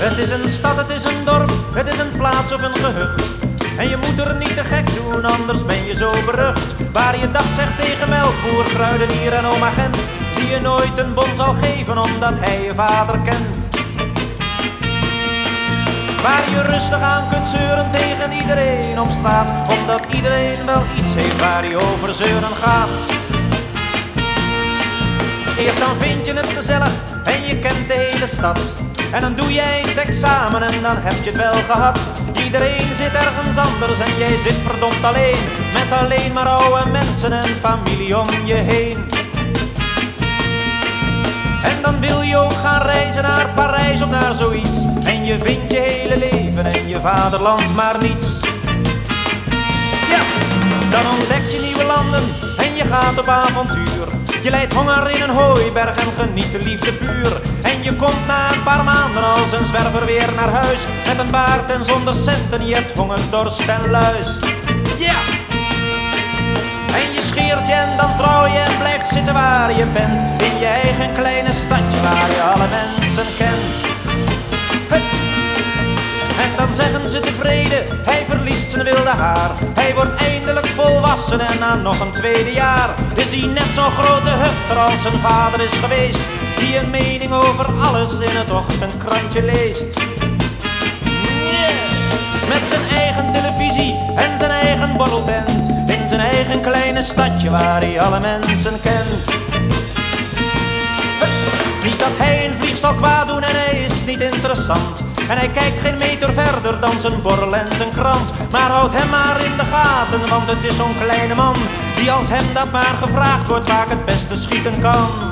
Het is een stad, het is een dorp, het is een plaats of een gehucht. En je moet er niet te gek doen, anders ben je zo berucht. Waar je dag zegt tegen melkboer, kruidenier en oom agent, die je nooit een bon zal geven omdat hij je vader kent. Waar je rustig aan kunt zeuren tegen iedereen op straat, omdat iedereen wel iets heeft waar hij over zeuren gaat. Eerst dan vind je het gezellig en je kent de hele stad. En dan doe jij het examen en dan heb je het wel gehad. Iedereen zit ergens anders en jij zit verdomd alleen, met alleen maar oude mensen en familie om je heen. En dan wil je ook gaan reizen naar Parijs of naar zoiets, en je vindt je hele leven en je vaderland maar niets. Ja, dan ontdek je nieuwe landen en je gaat op avontuur. Je lijdt honger in een hooiberg en geniet de liefde puur. En je komt na een paar maanden als een zwerver weer naar huis, met een baard en zonder centen, je hebt honger, dorst en luis. Ja! En je scheert je en dan trouw je en blijft zitten waar je bent, in je eigen kleine stadje waar je alle mensen kent. Hey. En dan zeggen ze tevreden, hij verliest zijn wilde haar. Hij wordt eindelijk volwassen en na nog een tweede jaar is hij net zo'n grote hufter als zijn vader is geweest, die een mening over alles in het ochtendkrantje leest. Yeah. Met zijn eigen televisie en zijn eigen borreltent, in zijn eigen kleine stadje waar hij alle mensen kent. Niet dat hij een vlieg zal kwaad doen en hij is niet interessant, en hij kijkt geen meter verder dan zijn borrel en zijn krant. Maar houd hem maar in de gaten, want het is zo'n kleine man, die als hem dat maar gevraagd wordt vaak het beste schieten kan.